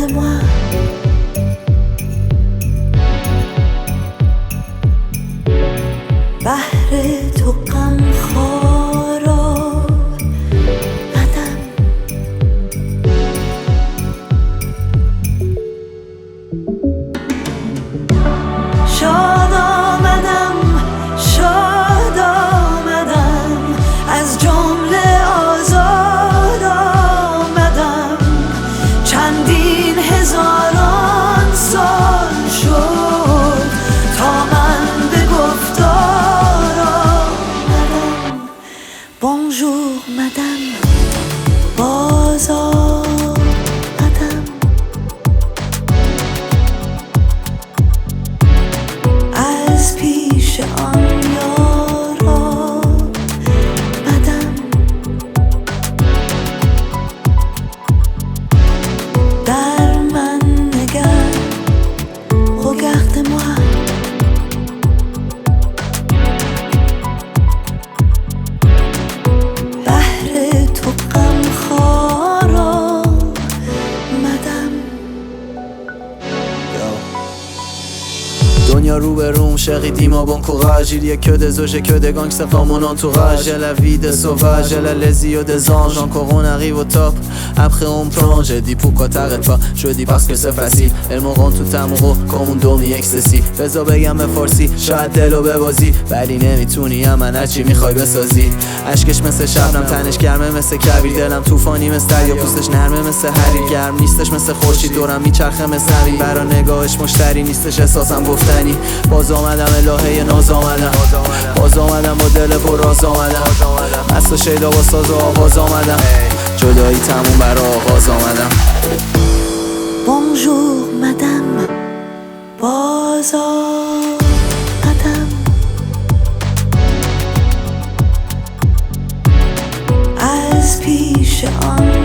regarde-moi. بهر تو غمخوارا قدم شاد آمدم شاد آمدم از جمله آزاد آمدم چندین هزاران سال شد تا من به گفتار آمدم بونژور مدم باز آمدم از پیش آن یارا مدم در من نگر regarde-moi بهر تو غمخوارا مدم Donn'ya roue chérie, dis-moi bon courage. Il y a que des oges et que des gangsters dans mon entourage. J'ai la vie des sauvages, j'ai la les yeux des anges. Encore on arrive au top, après on plonge. J'ai dit pourquoi t'arrêtes pas, je dis parce que c'est facile. Elles me rendent tout amoureux comme un dormi ecstasy. بذار بگم به فارسی شاید دلو ببازی ولی نمیتونی من هرچی میخوای بسازی. اشکش مثل شبنم تنش گرمه مثل کبیر دلم طوفانی مثل دریا پوستش نرمه مثل حریر گرم نیستش مثل خورشید دورم میچرخه مثل زمین برا نگاهش مشتری نیستش احساسم گفتنی. باز آمدم الهه ناز آمدم باز آمدم با دل پر راز آمدم مست و شیدا با ساز و آواز آمدم جدایی تموم برا آغاز آمدم. بونژور مدم باز آمدم از پیش آن